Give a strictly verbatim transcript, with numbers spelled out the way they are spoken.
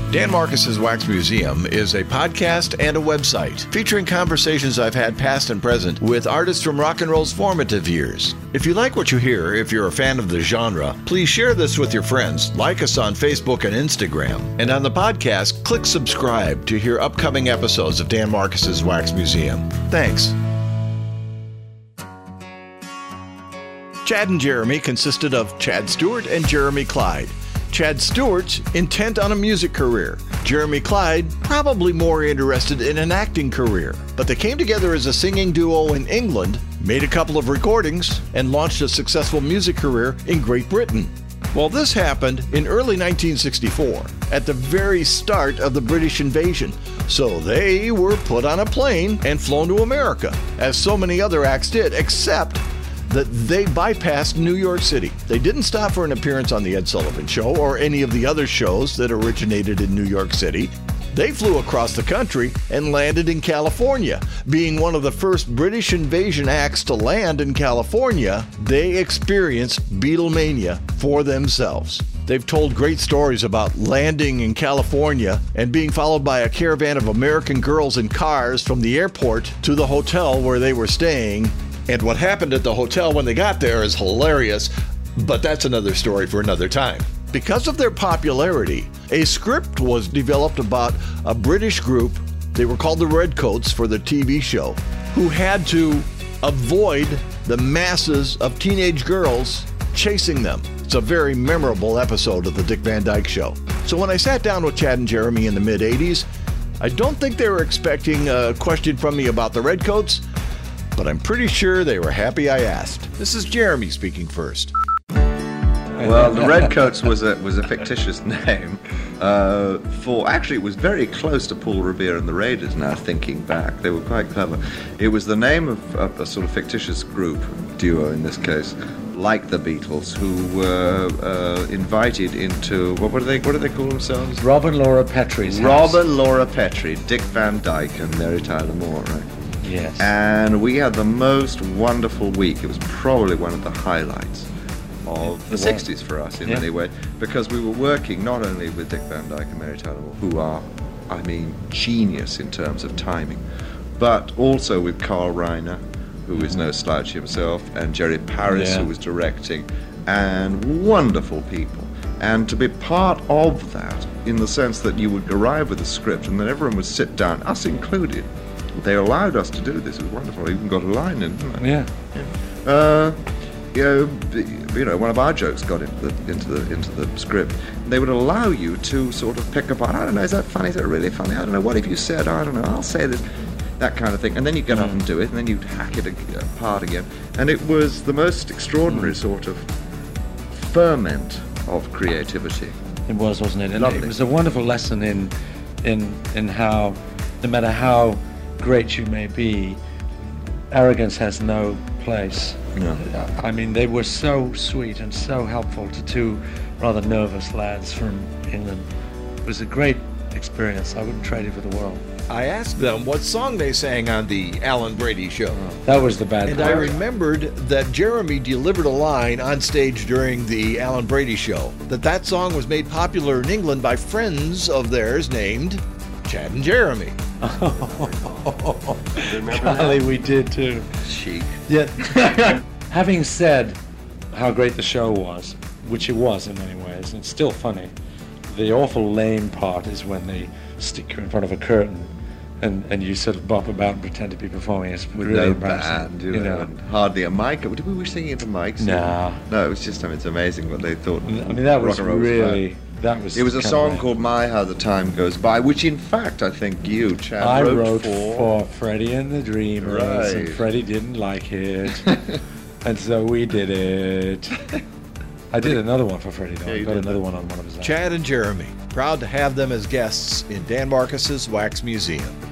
Dan Marcus's Wax Museum is a podcast and a website featuring conversations I've had past and present with artists from rock and roll's formative years. If you like what you hear, if you're a fan of the genre, please share this with your friends, like us on Facebook and Instagram, and on the podcast, click subscribe to hear upcoming episodes of Dan Marcus's Wax Museum. Thanks. Chad and Jeremy consisted of Chad Stewart and Jeremy Clyde. Chad Stewart's intent on a music career. Jeremy Clyde probably more interested in an acting career. But they came together as a singing duo in England, made a couple of recordings, and launched a successful music career in Great Britain. Well, this happened in early nineteen sixty-four, at the very start of the British invasion. So they were put on a plane and flown to America, as so many other acts did, except that they bypassed New York City. They didn't stop for an appearance on The Ed Sullivan Show or any of the other shows that originated in New York City. They flew across the country and landed in California. Being one of the first British invasion acts to land in California, they experienced Beatlemania for themselves. They've told great stories about landing in California and being followed by a caravan of American girls in cars from the airport to the hotel where they were staying. And what happened at the hotel when they got there is hilarious, but that's another story for another time. Because of their popularity, a script was developed about a British group, they were called the Redcoats for the T V show, who had to avoid the masses of teenage girls chasing them. It's a very memorable episode of the Dick Van Dyke Show. So when I sat down with Chad and Jeremy in the mid eighties, I don't think they were expecting a question from me about the Redcoats, but I'm pretty sure they were happy I asked. This is Jeremy speaking first. Well, the Redcoats was a was a fictitious name uh, for. Actually, it was very close to Paul Revere and the Raiders. Now thinking back, they were quite clever. It was the name of, of a sort of fictitious group, duo in this case, like the Beatles, who were uh, invited into what were they? What do they call themselves? Rob and Laura Petrie's Rob house. and Laura Petrie, Dick Van Dyke, and Mary Tyler Moore, right? Yes. And we had the most wonderful week. It was probably one of the highlights of the sixties for us in yeah. many ways, because we were working not only with Dick Van Dyke and Mary Tyler Moore, who are, I mean, genius in terms of timing, but also with Carl Reiner, who is no slouch himself, and Jerry Paris, yeah. who was directing, and wonderful people. And to be part of that, in the sense that you would arrive with a script and then everyone would sit down, us included. They allowed us to do this. It was wonderful. I even got a line in, didn't I? Yeah. yeah. Uh, you know, you know, one of our jokes got into the into the into the script. They would allow you to sort of pick apart. I don't know. Is that funny? Is that really funny? I don't know. What have you said? I don't know. I'll say this. That kind of thing. And then you get mm. up and do it, and then you hack it apart again. And it was the most extraordinary mm. sort of ferment of creativity. It was, wasn't it? And Lovely. It was a wonderful lesson in in in how, no matter how great you may be, arrogance has no place. No. I mean, they were so sweet and so helpful to two rather nervous lads from England. It was a great experience. I wouldn't trade it for the world. I asked them what song they sang on the Alan Brady Show. That was the bad and part. I remembered that Jeremy delivered a line on stage during the Alan Brady Show, that that song was made popular in England by friends of theirs named Chad and Jeremy. Oh, golly, we did too. Chic. Yeah. Having said how great the show was, which it was in many ways, and it's still funny, the awful lame part is when they stick you in front of a curtain and, and you sort of bop about and pretend to be performing. It's With really no embarrassing. band, you, you know, know. and hardly a mic. Did we were singing into mics? No. No, it was just, I mean, it's amazing what they thought. I mean, that was rock and roll really, about. that was... It was a kind song of called My How the Time Goes By, which in fact I think you, Chad, I wrote, wrote for... for Freddie and the Dreamers, Right. and Freddie didn't like it, and so we did it. I did another one for Freddie, though. Yeah, I you got did another that. one on one of his albums. Chad and Jeremy, proud to have them as guests in Dan Marcus's Wax Museum.